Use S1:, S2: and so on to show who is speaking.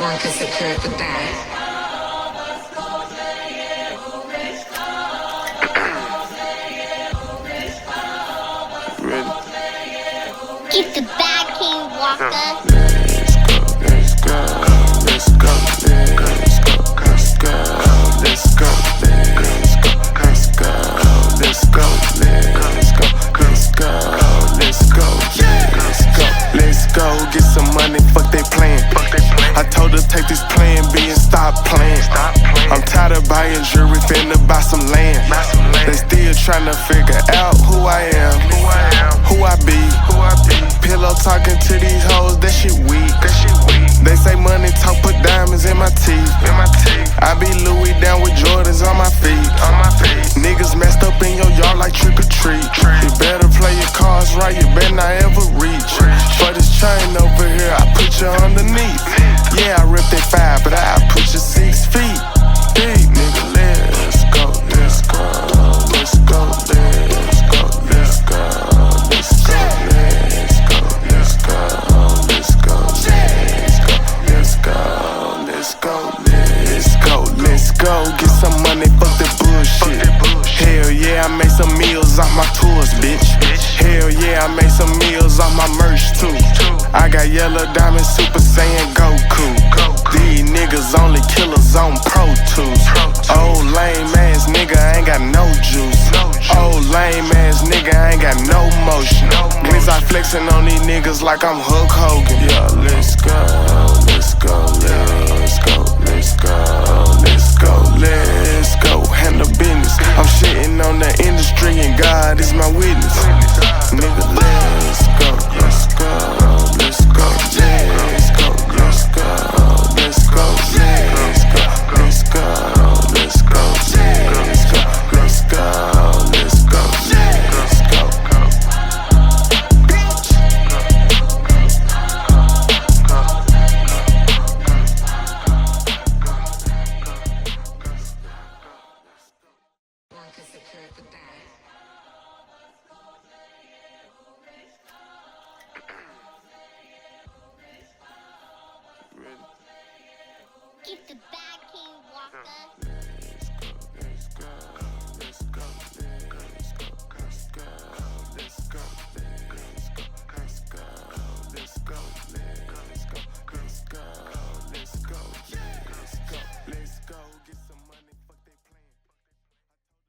S1: One to secure the bag.
S2: Keep the bag, King Walker.
S3: Let's go, let's go, let's go, let's go, let's go, let's go, let's go, let's go, let's go, let's go, let's go, let's go, let's go, get some money, fuck they plan. I told her take this plan B and stop playing. I'm tired of buying jewelry, finna buy some land. They still tryna figure out who I am, who I be. Pillow talking to these hoes, that shit weak. They say money talk, put diamonds in my teeth. I be Louis down with Jordans on my feet. Niggas messed up in your yard like trick or treat. You better play your cards right, you better not ever reach. For this chain over here, I put you underneath. Yeah, I ripped it 5, but I put you 6 feet. Big nigga, let's go, let's go, let's go, let's go, let's go, let's go, let's go, let's go, let's go, let's go, let's go, let's go, let's go, get some money, fuck the bullshit. Hell yeah, I made some meals off my tours, bitch. Hell yeah, I made some meals off my merch too. I got yellow diamond, Super Saiyan Goku. These niggas only killers on Pro Tools. Old lame ass nigga ain't got no juice. Old lame ass nigga ain't got no motion. Guess I flexing on these niggas like I'm Hulk Hogan. Yeah, let's go, let's go, let's go, let's go, let's go, let's go. Handle business. I'm shitting on the industry and God is my witness. Nigga, let's go, let's go, let's go, let's go, let's go, let's go, let's go, let's go, let's go, let's go, let's go, let's go, let's go.
S1: One to secure the bag.
S2: Keep the bag, King Walker.